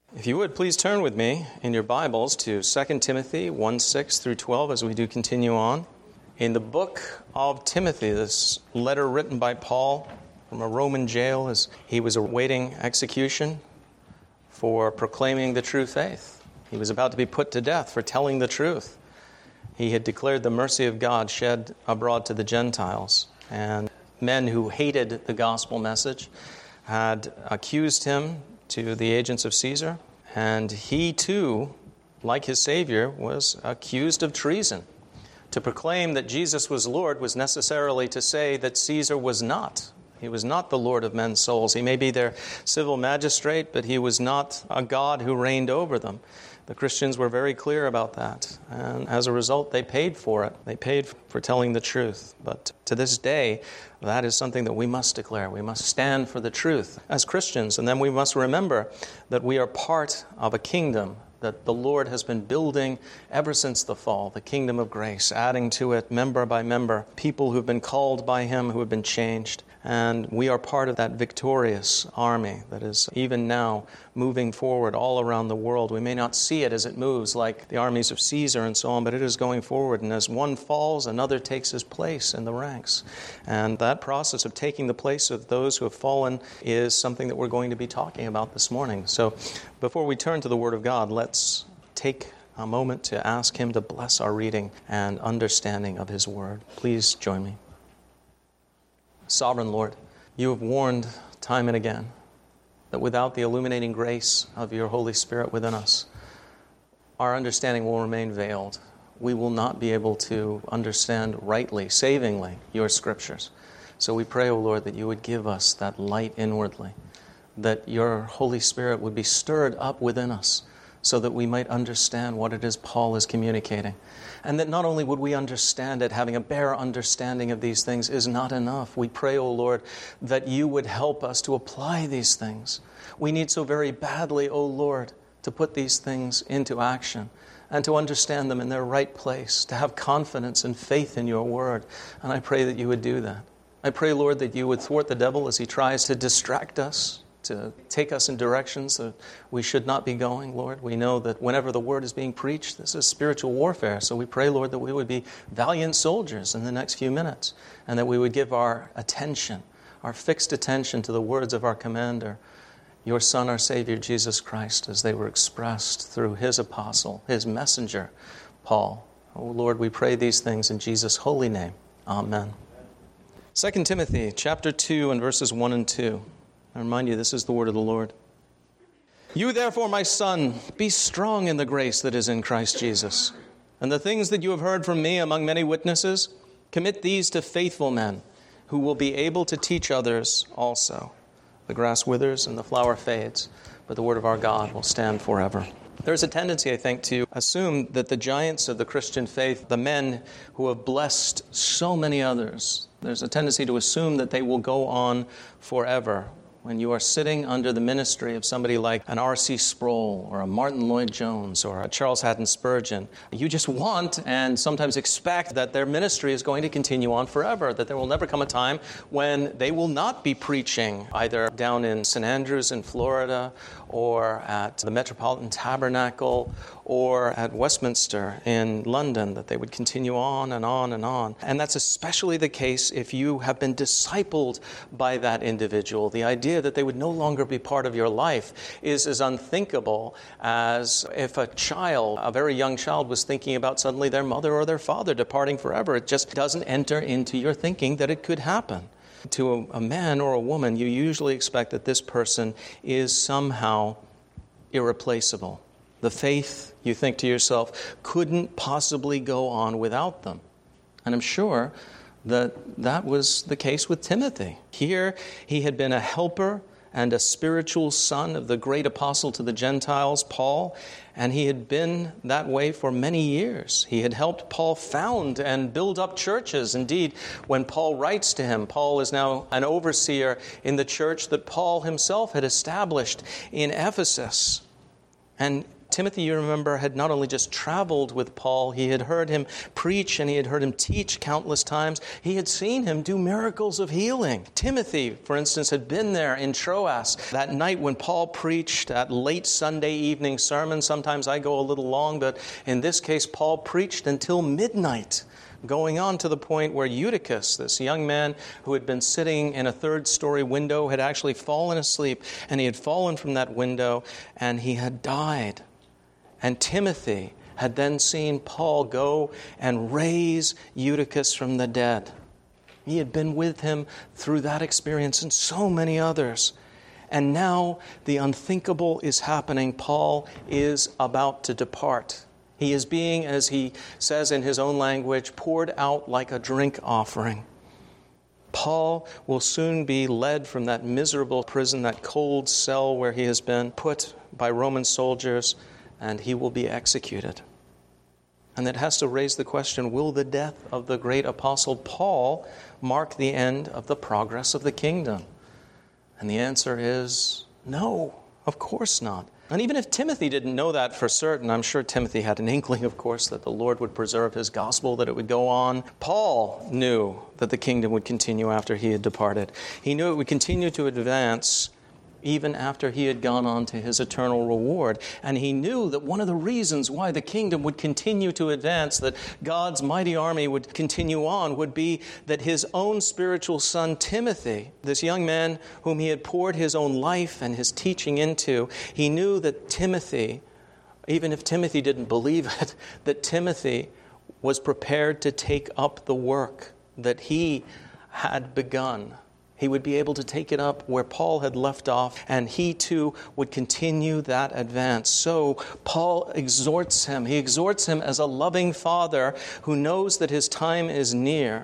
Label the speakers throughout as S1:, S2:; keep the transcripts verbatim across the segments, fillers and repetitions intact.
S1: If you would, please turn with me in your Bibles to Second Timothy one, six through twelve as we do continue on. In the book of Timothy, this letter written by Paul from a Roman jail as he was awaiting execution for proclaiming the true faith. He was about to be put to death for telling the truth. He had declared the mercy of God shed abroad to the Gentiles, and men who hated the gospel message had accused him to the agents of Caesar, and he too, like his Savior, was accused of treason. To proclaim that Jesus was Lord was necessarily to say that Caesar was not. He was not the Lord of men's souls. He may be their civil magistrate, but he was not a God who reigned over them. The Christians were very clear about that, and as a result, they paid for it. They paid for telling the truth. But to this day, that is something that we must declare. We must stand for the truth as Christians, and then we must remember that we are part of a kingdom that the Lord has been building ever since the fall, the kingdom of grace, adding to it member by member, people who have been called by Him, who have been changed. And we are part of that victorious army that is even now moving forward all around the world. We may not see it as it moves like the armies of Caesar and so on, but it is going forward. And as one falls, another takes his place in the ranks. And that process of taking the place of those who have fallen is something that we're going to be talking about this morning. So before we turn to the Word of God, let's take a moment to ask Him to bless our reading and understanding of His Word. Please join me. Sovereign Lord, You have warned time and again that without the illuminating grace of Your Holy Spirit within us, our understanding will remain veiled. We will not be able to understand rightly, savingly, Your Scriptures. So we pray, O Lord, that You would give us that light inwardly, that Your Holy Spirit would be stirred up within us so that we might understand what it is Paul is communicating. And that not only would we understand it, having a bare understanding of these things is not enough. We pray, O Lord, that You would help us to apply these things. We need so very badly, O Lord, to put these things into action and to understand them in their right place, to have confidence and faith in Your Word. And I pray that You would do that. I pray, Lord, that You would thwart the devil as he tries to distract us, to take us in directions that we should not be going, Lord. We know that whenever the Word is being preached, this is spiritual warfare. So we pray, Lord, that we would be valiant soldiers in the next few minutes, and that we would give our attention, our fixed attention to the words of our commander, Your Son, our Savior, Jesus Christ, as they were expressed through His apostle, His messenger, Paul. Oh, Lord, we pray these things in Jesus' holy name. Amen. Second Timothy chapter two and verses one and two. I remind you, this is the word of the Lord. You therefore, my son, be strong in the grace that is in Christ Jesus. And the things that you have heard from me among many witnesses, commit these to faithful men who will be able to teach others also. The grass withers and the flower fades, but the word of our God will stand forever. There's a tendency, I think, to assume that the giants of the Christian faith, the men who have blessed so many others, there's a tendency to assume that they will go on forever. When you are sitting under the ministry of somebody like an R C Sproul or a Martin Lloyd-Jones or a Charles Haddon Spurgeon, you just want and sometimes expect that their ministry is going to continue on forever, that there will never come a time when they will not be preaching either down in Saint Andrews in Florida or at the Metropolitan Tabernacle or at Westminster in London, that they would continue on and on and on. And that's especially the case if you have been discipled by that individual. The idea that they would no longer be part of your life is as unthinkable as if a child, a very young child, was thinking about suddenly their mother or their father departing forever. It just doesn't enter into your thinking that it could happen. To a, a man or a woman, you usually expect that this person is somehow irreplaceable. The faith, you think to yourself, couldn't possibly go on without them. And I'm sure that that was the case with Timothy. Here, he had been a helper and a spiritual son of the great apostle to the Gentiles, Paul, and he had been that way for many years. He had helped Paul found and build up churches. Indeed, when Paul writes to him, Paul is now an overseer in the church that Paul himself had established in Ephesus. And Timothy, you remember, had not only just traveled with Paul, he had heard him preach and he had heard him teach countless times. He had seen him do miracles of healing. Timothy, for instance, had been there in Troas that night when Paul preached that late Sunday evening sermon. Sometimes I go a little long, but in this case, Paul preached until midnight, going on to the point where Eutychus, this young man who had been sitting in a third-story window, had actually fallen asleep, and he had fallen from that window, and he had died. And Timothy had then seen Paul go and raise Eutychus from the dead. He had been with him through that experience and so many others. And now the unthinkable is happening. Paul is about to depart. He is being, as he says in his own language, poured out like a drink offering. Paul will soon be led from that miserable prison, that cold cell where he has been put by Roman soldiers, and he will be executed. And that has to raise the question, will the death of the great apostle Paul mark the end of the progress of the kingdom? And the answer is no, of course not. And even if Timothy didn't know that for certain, I'm sure Timothy had an inkling, of course, that the Lord would preserve his gospel, that it would go on. Paul knew that the kingdom would continue after he had departed. He knew it would continue to advance even after he had gone on to his eternal reward. And he knew that one of the reasons why the kingdom would continue to advance, that God's mighty army would continue on, would be that his own spiritual son Timothy, this young man whom he had poured his own life and his teaching into, he knew that Timothy, even if Timothy didn't believe it, that Timothy was prepared to take up the work that he had begun. He would be able to take it up where Paul had left off, and he too would continue that advance. So Paul exhorts him. He exhorts him as a loving father who knows that his time is near.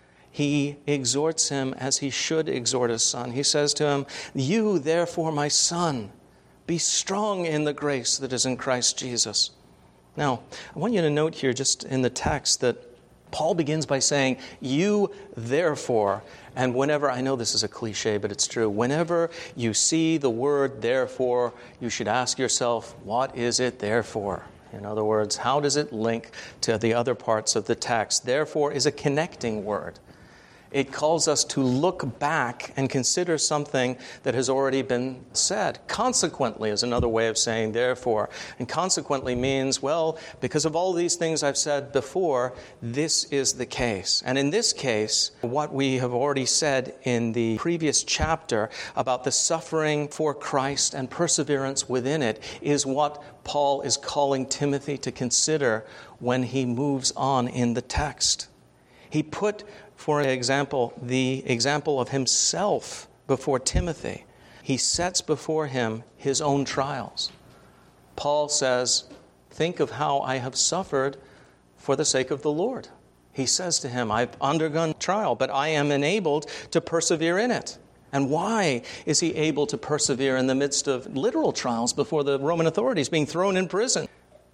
S1: He exhorts him as he should exhort a son. He says to him, "You, therefore, my son, be strong in the grace that is in Christ Jesus." Now, I want you to note here just in the text that Paul begins by saying, "You, therefore," and whenever, I know this is a cliche, but it's true, whenever you see the word therefore, you should ask yourself, what is it there for? In other words, how does it link to the other parts of the text? Therefore is a connecting word. It calls us to look back and consider something that has already been said. Consequently is another way of saying therefore. And consequently means, well, because of all these things I've said before, this is the case. And in this case, what we have already said in the previous chapter about the suffering for Christ and perseverance within it is what Paul is calling Timothy to consider when he moves on in the text. He put, for example, the example of himself before Timothy. He sets before him his own trials. Paul says, think of how I have suffered for the sake of the Lord. He says to him, I've undergone trial, but I am enabled to persevere in it. And why is he able to persevere in the midst of literal trials before the Roman authorities, being thrown in prison?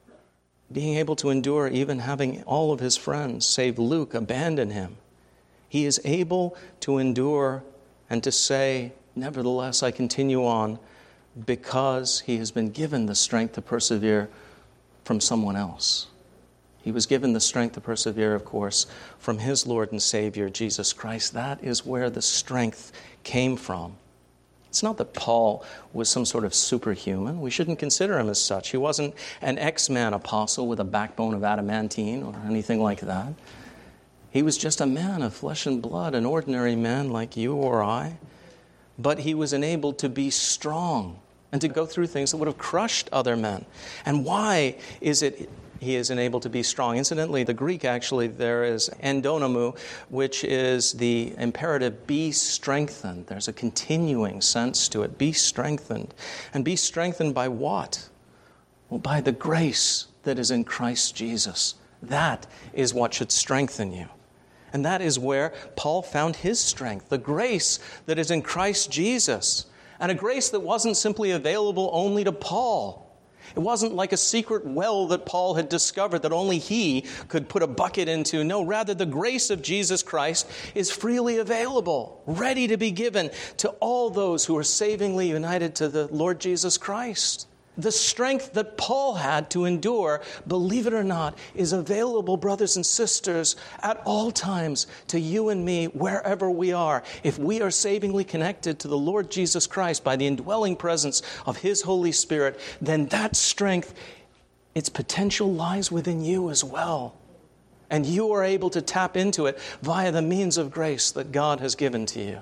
S1: Being able to endure even having all of his friends, save Luke, abandon him. He is able to endure and to say, nevertheless, I continue on because he has been given the strength to persevere from someone else. He was given the strength to persevere, of course, from his Lord and Savior, Jesus Christ. That is where the strength came from. It's not that Paul was some sort of superhuman. We shouldn't consider him as such. He wasn't an X-Man apostle with a backbone of adamantine or anything like that. He was just a man of flesh and blood, an ordinary man like you or I. But he was enabled to be strong and to go through things that would have crushed other men. And why is it he is enabled to be strong? Incidentally, the Greek actually there is endonomou, which is the imperative, be strengthened. There's a continuing sense to it. Be strengthened. And be strengthened by what? Well, by the grace that is in Christ Jesus. That is what should strengthen you. And that is where Paul found his strength, the grace that is in Christ Jesus. And a grace that wasn't simply available only to Paul. It wasn't like a secret well that Paul had discovered that only he could put a bucket into. No, rather the grace of Jesus Christ is freely available, ready to be given to all those who are savingly united to the Lord Jesus Christ. The strength that Paul had to endure, believe it or not, is available, brothers and sisters, at all times to you and me, wherever we are. If we are savingly connected to the Lord Jesus Christ by the indwelling presence of His Holy Spirit, then that strength, its potential lies within you as well. And you are able to tap into it via the means of grace that God has given to you.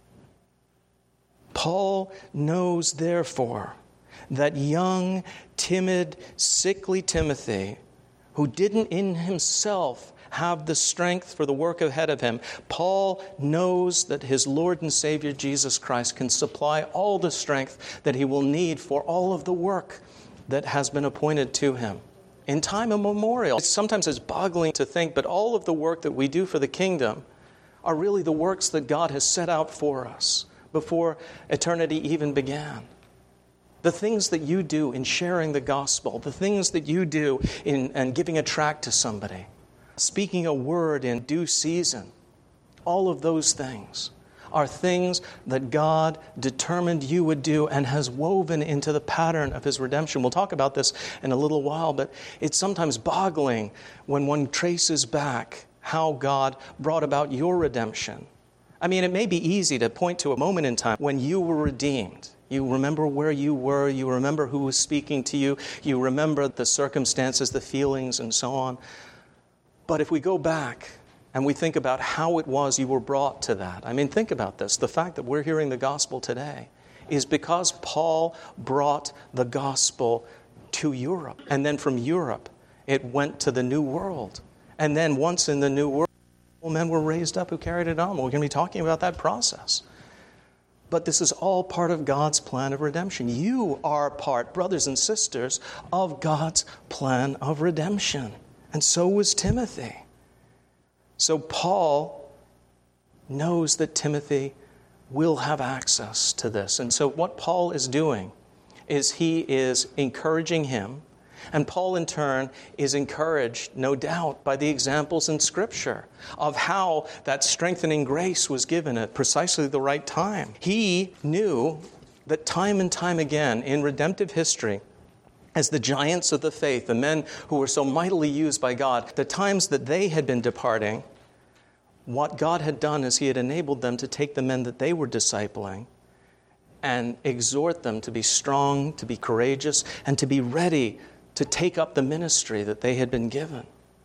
S1: Paul knows, therefore, that young, timid, sickly Timothy, who didn't in himself have the strength for the work ahead of him, Paul knows that his Lord and Savior Jesus Christ can supply all the strength that he will need for all of the work that has been appointed to him in time immemorial. Sometimes it's boggling to think, but all of the work that we do for the kingdom are really the works that God has set out for us before eternity even began. The things that you do in sharing the gospel, the things that you do in, in giving a tract to somebody, speaking a word in due season, all of those things are things that God determined you would do and has woven into the pattern of His redemption. We'll talk about this in a little while, but it's sometimes boggling when one traces back how God brought about your redemption. I mean, it may be easy to point to a moment in time when you were redeemed. You remember where you were. You remember who was speaking to you. You remember the circumstances, the feelings, and so on. But if we go back and we think about how it was you were brought to that. I mean, think about this. The fact that we're hearing the gospel today is because Paul brought the gospel to Europe. And then from Europe, it went to the New World. And then once in the New World, men were raised up who carried it on. We're going to be talking about that process. But this is all part of God's plan of redemption. You are part, brothers and sisters, of God's plan of redemption. And so was Timothy. So Paul knows that Timothy will have access to this. And so what Paul is doing is he is encouraging him. And Paul, in turn, is encouraged, no doubt, by the examples in Scripture of how that strengthening grace was given at precisely the right time. He knew that time and time again in redemptive history, as the giants of the faith, the men who were so mightily used by God, the times that they had been departing, what God had done is He had enabled them to take the men that they were discipling and exhort them to be strong, to be courageous, and to be ready to take up the ministry that they had been given.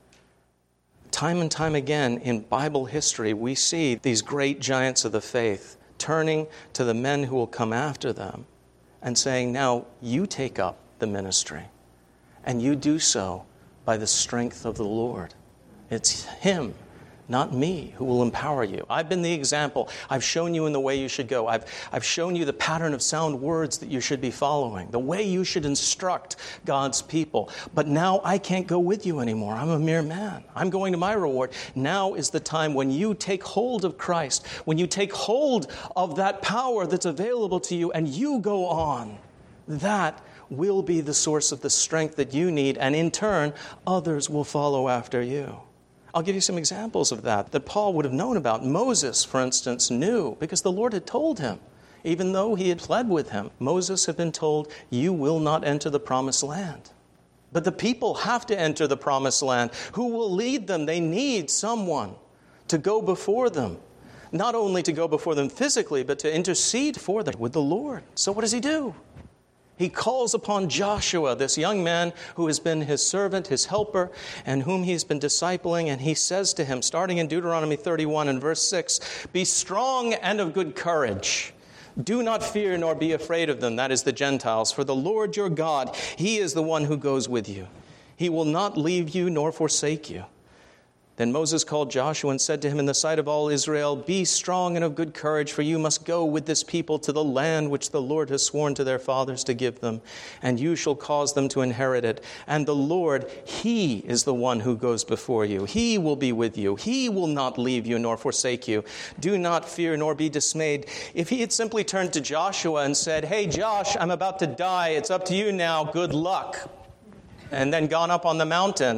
S1: Time and time again in Bible history, we see these great giants of the faith turning to the men who will come after them and saying, now you take up the ministry, and you do so by the strength of the Lord. It's Him, not me, who will empower you. I've been the example. I've shown you in the way you should go. I've, I've shown you the pattern of sound words that you should be following, the way you should instruct God's people. But now I can't go with you anymore. I'm a mere man. I'm going to my reward. Now is the time when you take hold of Christ, when you take hold of that power that's available to you and you go on. That will be the source of the strength that you need, and in turn, others will follow after you. I'll give you some examples of that that Paul would have known about. Moses, for instance, knew because the Lord had told him, even though he had pled with him. Moses had been told, you will not enter the promised land. But the people have to enter the promised land. Who will lead them? They need someone to go before them. Not only to go before them physically, but to intercede for them with the Lord. So what does he do? He calls upon Joshua, this young man who has been his servant, his helper, and whom he's been discipling. And he says to him, starting in Deuteronomy thirty-one and verse six, be strong and of good courage. Do not fear nor be afraid of them, that is the Gentiles. For the Lord your God, He is the one who goes with you. He will not leave you nor forsake you. Then Moses called Joshua and said to him in the sight of all Israel, be strong and of good courage, for you must go with this people to the land which the Lord has sworn to their fathers to give them, and you shall cause them to inherit it. And the Lord, He is the one who goes before you. He will be with you. He will not leave you nor forsake you. Do not fear nor be dismayed. If he had simply turned to Joshua and said, hey, Josh, I'm about to die. It's up to you now. Good luck. And then gone up on the mountain.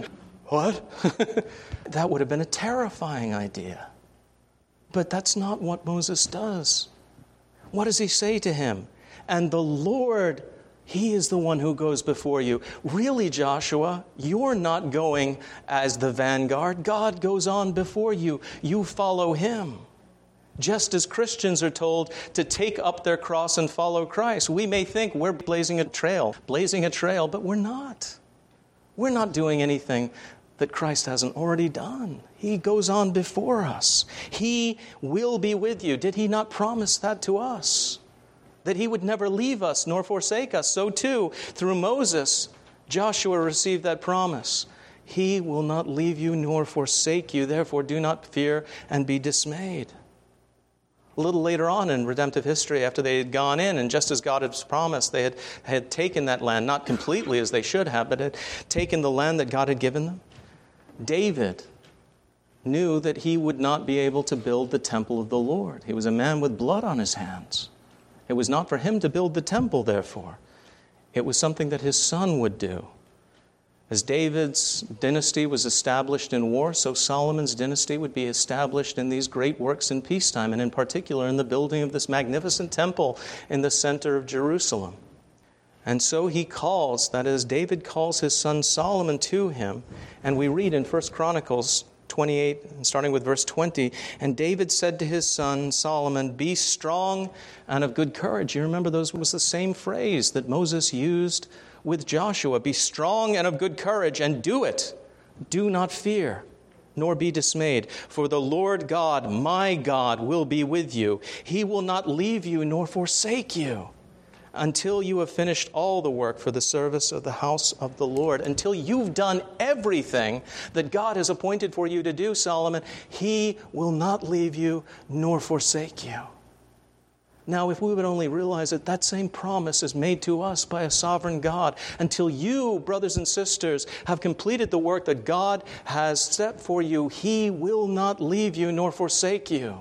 S1: What? That would have been a terrifying idea. But that's not what Moses does. What does he say to him? And the Lord He is the one who goes before you. Really, Joshua, you're not going as the vanguard. God goes on before you. You follow him. Just as Christians are told to take up their cross and follow Christ. We may think we're blazing a trail, blazing a trail, but we're not. We're not doing anything that Christ hasn't already done. He goes on before us. He will be with you. Did he not promise that to us? That he would never leave us nor forsake us. So too, through Moses, Joshua received that promise. He will not leave you nor forsake you. Therefore, do not fear and be dismayed. A little later on in redemptive history, after they had gone in, and just as God had promised, they had, had taken that land, not completely as they should have, but had taken the land that God had given them. David knew that he would not be able to build the temple of the Lord. He was a man with blood on his hands. It was not for him to build the temple, therefore. It was something that his son would do. As David's dynasty was established in war, so Solomon's dynasty would be established in these great works in peacetime, and in particular in the building of this magnificent temple in the center of Jerusalem. And so he calls, that is, David calls his son Solomon to him, and we read in First Chronicles twenty-eight, starting with verse twenty, and David said to his son Solomon, "Be strong and of good courage." You remember those was the same phrase that Moses used with Joshua. Be strong and of good courage, and do it. Do not fear, nor be dismayed. For the Lord God, my God, will be with you. He will not leave you nor forsake you until you have finished all the work for the service of the house of the Lord. Until you've done everything that God has appointed for you to do, Solomon, he will not leave you nor forsake you. Now, if we would only realize that that same promise is made to us by a sovereign God, until you, brothers and sisters, have completed the work that God has set for you, he will not leave you nor forsake you.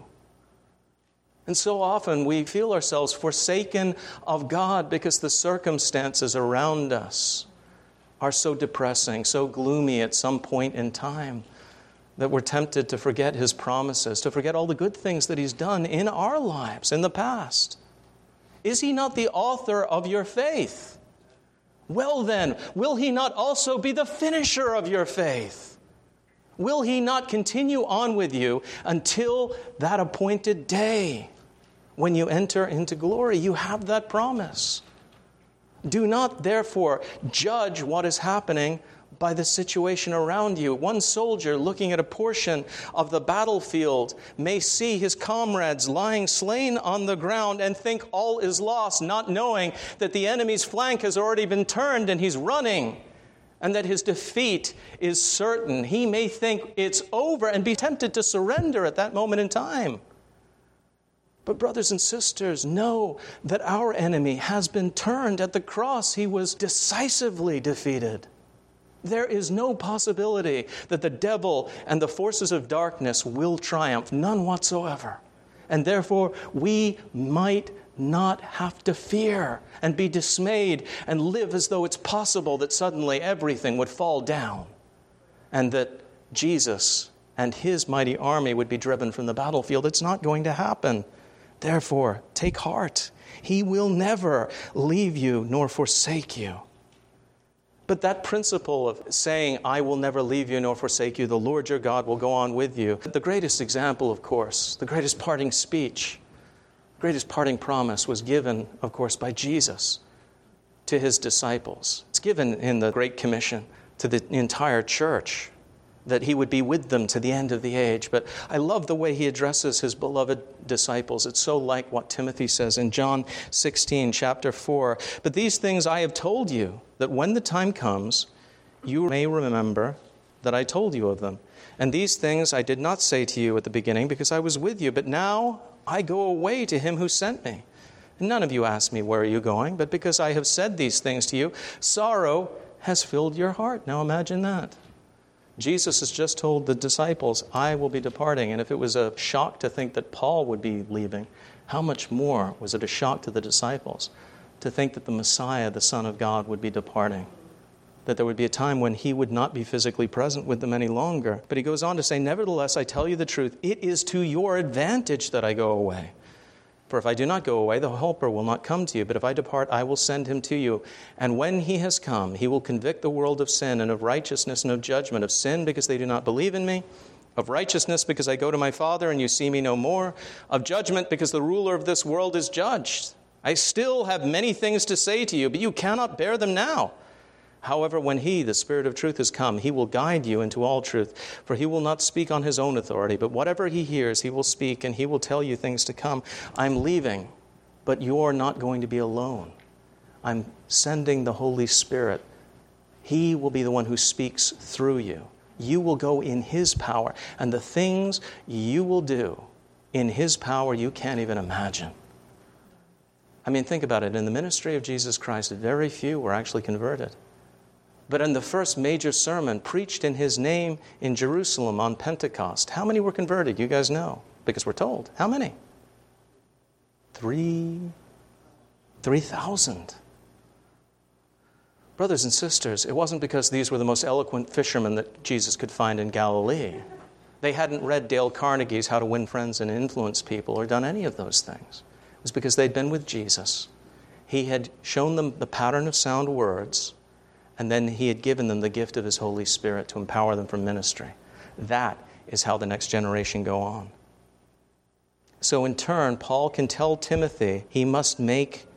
S1: And so often we feel ourselves forsaken of God because the circumstances around us are so depressing, so gloomy at some point in time, that we're tempted to forget his promises, to forget all the good things that he's done in our lives in the past. Is he not the author of your faith? Well then, will he not also be the finisher of your faith? Will he not continue on with you until that appointed day when you enter into glory? You have that promise. Do not, therefore, judge what is happening by the situation around you. One soldier looking at a portion of the battlefield may see his comrades lying slain on the ground and think all is lost, not knowing that the enemy's flank has already been turned and he's running, and that his defeat is certain. He may think it's over and be tempted to surrender at that moment in time. But brothers and sisters, know that our enemy has been turned at the cross. He was decisively defeated. There is no possibility that the devil and the forces of darkness will triumph, none whatsoever. And therefore, we might not have to fear and be dismayed and live as though it's possible that suddenly everything would fall down and that Jesus and his mighty army would be driven from the battlefield. It's not going to happen. Therefore, take heart. He will never leave you nor forsake you. But that principle of saying, I will never leave you nor forsake you, the Lord your God will go on with you. The greatest example, of course, the greatest parting speech, greatest parting promise was given, of course, by Jesus to his disciples. It's given in the Great Commission to the entire church, that he would be with them to the end of the age. But I love the way he addresses his beloved disciples. It's so like what Timothy says in John sixteen, chapter four. But these things I have told you, that when the time comes, you may remember that I told you of them. And these things I did not say to you at the beginning, because I was with you. But now I go away to him who sent me. And none of you ask me, where are you going? But because I have said these things to you, sorrow has filled your heart. Now imagine that. Jesus has just told the disciples, I will be departing. And if it was a shock to think that Paul would be leaving, how much more was it a shock to the disciples to think that the Messiah, the Son of God, would be departing? That there would be a time when he would not be physically present with them any longer. But he goes on to say, nevertheless, I tell you the truth, it is to your advantage that I go away. For if I do not go away, the Helper will not come to you. But if I depart, I will send him to you. And when he has come, he will convict the world of sin and of righteousness and of judgment. Of sin, because they do not believe in me. Of righteousness, because I go to my Father and you see me no more. Of judgment, because the ruler of this world is judged. I still have many things to say to you, but you cannot bear them now. However, when he, the Spirit of truth, has come, he will guide you into all truth. For he will not speak on his own authority, but whatever he hears, he will speak, and he will tell you things to come. I'm leaving, but you're not going to be alone. I'm sending the Holy Spirit. He will be the one who speaks through you. You will go in his power, and the things you will do in his power you can't even imagine. I mean, think about it. In the ministry of Jesus Christ, very few were actually converted. But in the first major sermon preached in his name in Jerusalem on Pentecost, how many were converted? You guys know, because we're told. How many? Three, three thousand. Brothers and sisters, it wasn't because these were the most eloquent fishermen that Jesus could find in Galilee. They hadn't read Dale Carnegie's How to Win Friends and Influence People or done any of those things. It was because they'd been with Jesus. He had shown them the pattern of sound words, and then he had given them the gift of his Holy Spirit to empower them for ministry. That is how the next generation go on. So in turn, Paul can tell Timothy he must make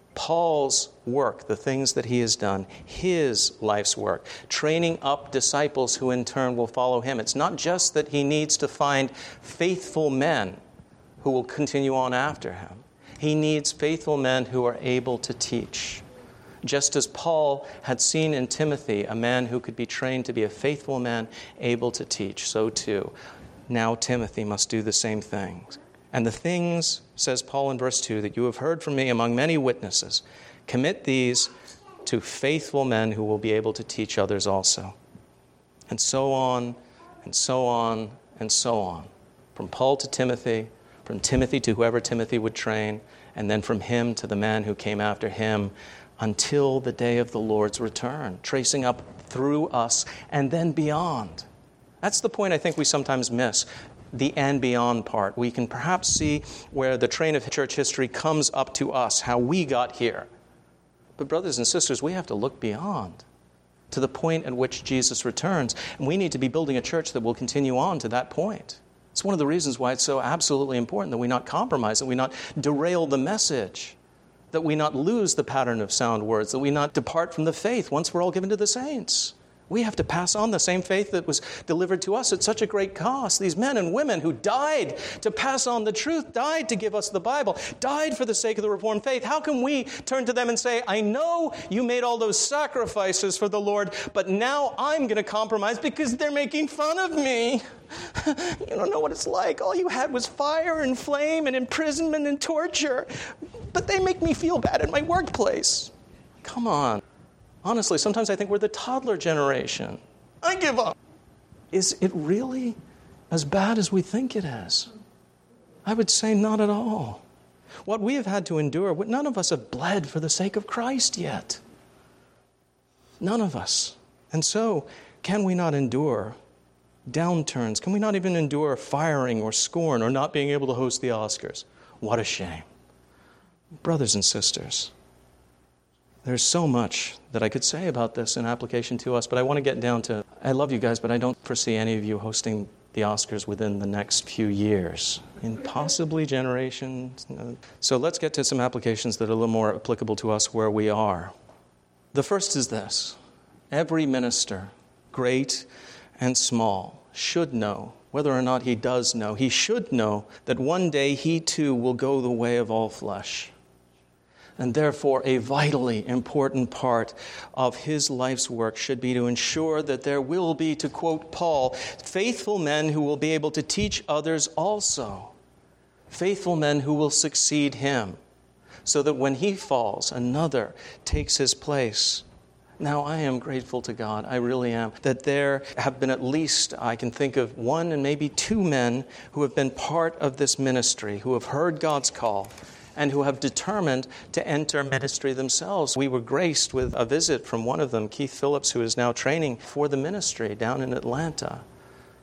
S1: Paul's work, the things that he has done, his life's work, training up disciples who in turn will follow him. It's not just that he needs to find faithful men who will continue on after him. He needs faithful men who are able to teach. Just as Paul had seen in Timothy a man who could be trained to be a faithful man, able to teach, so too, now Timothy must do the same things. And the things, says Paul in verse two, that you have heard from me among many witnesses, commit these to faithful men who will be able to teach others also. And so on, and so on, and so on. From Paul to Timothy, from Timothy to whoever Timothy would train, and then from him to the man who came after him, until the day of the Lord's return, tracing up through us and then beyond. That's the point I think we sometimes miss, the and beyond part. We can perhaps see where the train of church history comes up to us, how we got here. But brothers and sisters, we have to look beyond to the point at which Jesus returns, and we need to be building a church that will continue on to that point. It's one of the reasons why it's so absolutely important that we not compromise, that we not derail the message, that we not lose the pattern of sound words, that we not depart from the faith once we're all given to the saints. We have to pass on the same faith that was delivered to us at such a great cost. These men and women who died to pass on the truth, died to give us the Bible, died for the sake of the Reformed faith. How can we turn to them and say, I know you made all those sacrifices for the Lord, but now I'm going to compromise because they're making fun of me. You don't know what it's like. All you had was fire and flame and imprisonment and torture. But they make me feel bad in my workplace. Come on. Honestly, sometimes I think we're the toddler generation. I give up. Is it really as bad as we think it is? I would say not at all. What we have had to endure, none of us have bled for the sake of Christ yet. None of us. And so, can we not endure downturns? Can we not even endure firing or scorn or not being able to host the Oscars? What a shame. Brothers and sisters, there's so much that I could say about this in application to us, but I want to get down to, I love you guys, but I don't foresee any of you hosting the Oscars within the next few years, and possibly generations. So let's get to some applications that are a little more applicable to us where we are. The first is this. Every minister, great and small, should know, whether or not he does know, he should know that one day he too will go the way of all flesh. And therefore, a vitally important part of his life's work should be to ensure that there will be, to quote Paul, faithful men who will be able to teach others also. Faithful men who will succeed him, so that when he falls, another takes his place. Now, I am grateful to God, I really am, that there have been at least, I can think of one and maybe two men who have been part of this ministry, who have heard God's call, and who have determined to enter ministry themselves. We were graced with a visit from one of them, Keith Phillips, who is now training for the ministry down in Atlanta.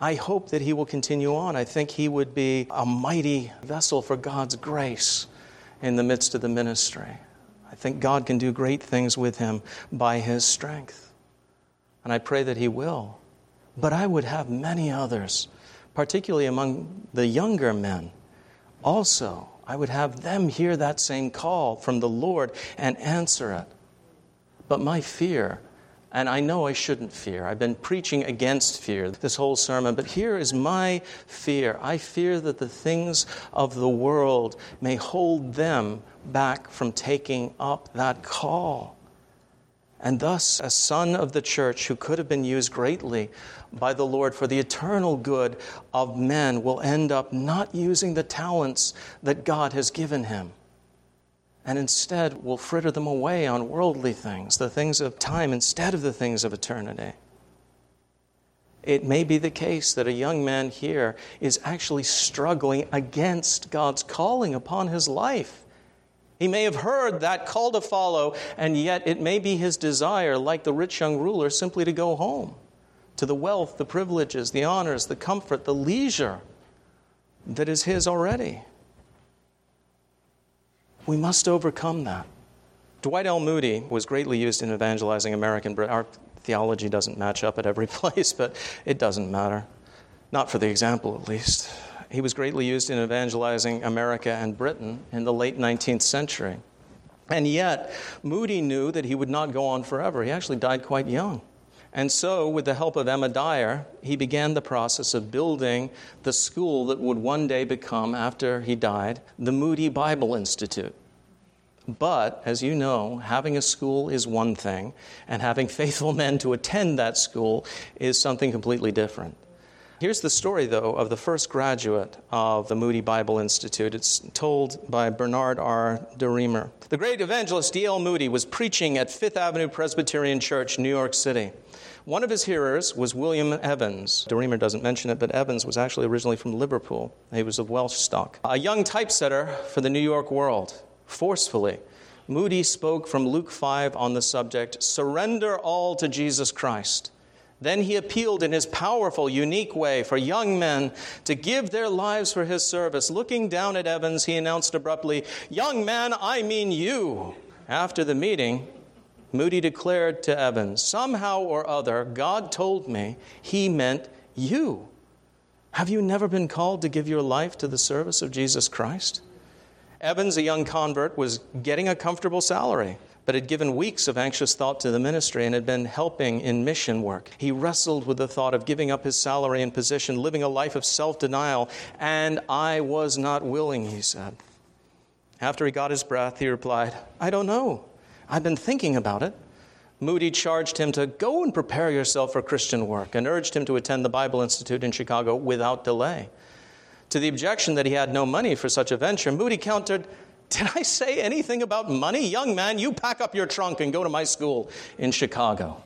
S1: I hope that he will continue on. I think he would be a mighty vessel for God's grace in the midst of the ministry. I think God can do great things with him by his strength. And I pray that he will. But I would have many others, particularly among the younger men. Also, I would have them hear that same call from the Lord and answer it. But my fear, and I know I shouldn't fear. I've been preaching against fear this whole sermon, but here is my fear. I fear that the things of the world may hold them back from taking up that call. And thus, a son of the church who could have been used greatly by the Lord for the eternal good of men will end up not using the talents that God has given him, and instead will fritter them away on worldly things, the things of time instead of the things of eternity. It may be the case that a young man here is actually struggling against God's calling upon his life. He may have heard that call to follow, and yet it may be his desire, like the rich young ruler, simply to go home to the wealth, the privileges, the honors, the comfort, the leisure that is his already. We must overcome that. Dwight L. Moody was greatly used in evangelizing American Britain. Our theology doesn't match up at every place, but it doesn't matter. Not for the example, at least. He was greatly used in evangelizing America and Britain in the late nineteenth century. And yet, Moody knew that he would not go on forever. He actually died quite young. And so, with the help of Emma Dyer, he began the process of building the school that would one day become, after he died, the Moody Bible Institute. But, as you know, having a school is one thing, and having faithful men to attend that school is something completely different. Here's the story, though, of the first graduate of the Moody Bible Institute. It's told by Bernard R. DeReamer. The great evangelist D L Moody was preaching at Fifth Avenue Presbyterian Church, New York City. One of his hearers was William Evans. DeReamer doesn't mention it, but Evans was actually originally from Liverpool. He was of Welsh stock. A young typesetter for the New York World. Forcefully, Moody spoke from Luke five on the subject, "Surrender all to Jesus Christ." Then he appealed in his powerful, unique way for young men to give their lives for his service. Looking down at Evans, he announced abruptly, "Young man, I mean you." After the meeting, Moody declared to Evans, "Somehow or other, God told me he meant you. Have you never been called to give your life to the service of Jesus Christ?" Evans, a young convert, was getting a comfortable salary, but had given weeks of anxious thought to the ministry and had been helping in mission work. He wrestled with the thought of giving up his salary and position, living a life of self-denial, and I was not willing, he said. After he got his breath, he replied, "I don't know. I've been thinking about it." Moody charged him to go and prepare yourself for Christian work and urged him to attend the Bible Institute in Chicago without delay. To the objection that he had no money for such a venture, Moody countered, "Did I say anything about money? Young man, you pack up your trunk and go to my school in Chicago."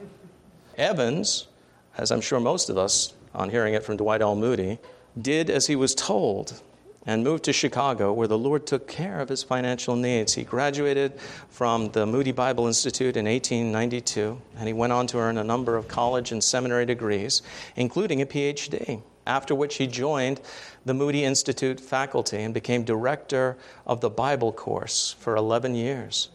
S1: Evans, as I'm sure most of us, on hearing it from Dwight L. Moody, did as he was told and moved to Chicago, where the Lord took care of his financial needs. He graduated from the Moody Bible Institute in eighteen ninety-two, and he went on to earn a number of college and seminary degrees, including a P H D, after which he joined the Moody Institute faculty and became director of the Bible course for eleven years.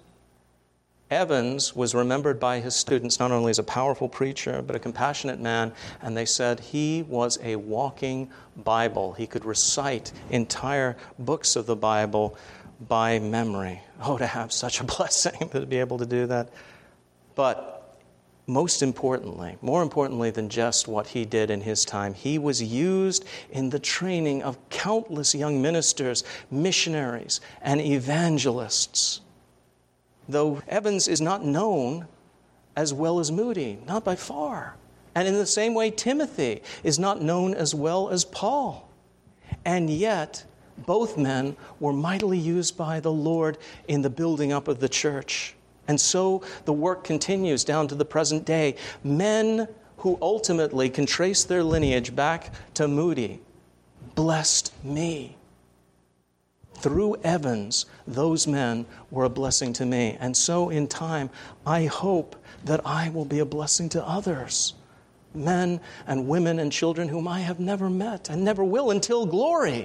S1: Evans was remembered by his students not only as a powerful preacher, but a compassionate man, and they said he was a walking Bible. He could recite entire books of the Bible by memory. Oh, to have such a blessing to be able to do that. But most importantly, more importantly than just what he did in his time, he was used in the training of countless young ministers, missionaries, and evangelists. Though Evans is not known as well as Moody, not by far. And in the same way, Timothy is not known as well as Paul. And yet, both men were mightily used by the Lord in the building up of the church. And so the work continues down to the present day. Men who ultimately can trace their lineage back to Moody blessed me. Through Evans, those men were a blessing to me. And so in time, I hope that I will be a blessing to others men and women and children whom I have never met and never will until glory.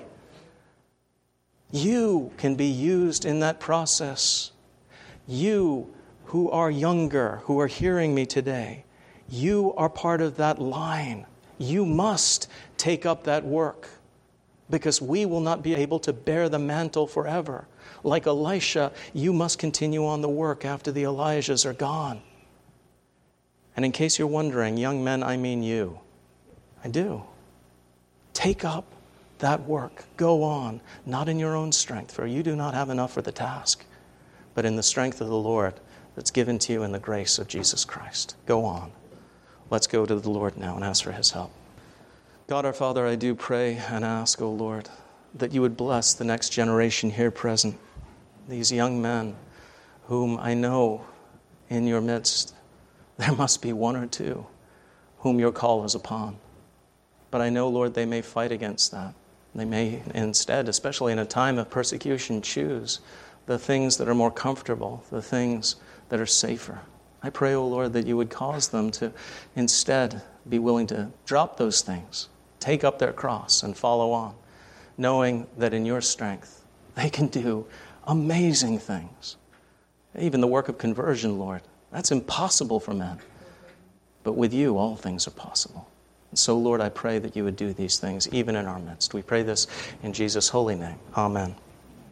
S1: You can be used in that process. You who are younger, who are hearing me today, you are part of that line. You must take up that work, because we will not be able to bear the mantle forever. Like Elisha, you must continue on the work after the Elijahs are gone. And in case you're wondering, young men, I mean you. I do. Take up that work. Go on, not in your own strength, for you do not have enough for the task, but in the strength of the Lord that's given to you in the grace of Jesus Christ. Go on. Let's go to the Lord now and ask for His help. God our Father, I do pray and ask, O Lord, that you would bless the next generation here present, these young men whom I know in your midst there must be one or two whom your call is upon. But I know, Lord, they may fight against that. They may instead, especially in a time of persecution, choose the things that are more comfortable, the things that are safer. I pray, O Lord, that you would cause them to instead be willing to drop those things, take up their cross and follow on, knowing that in your strength they can do amazing things. Even the work of conversion, Lord, that's impossible for men. But with you, all things are possible. And so, Lord, I pray that you would do these things even in our midst. We pray this in Jesus' holy name. Amen.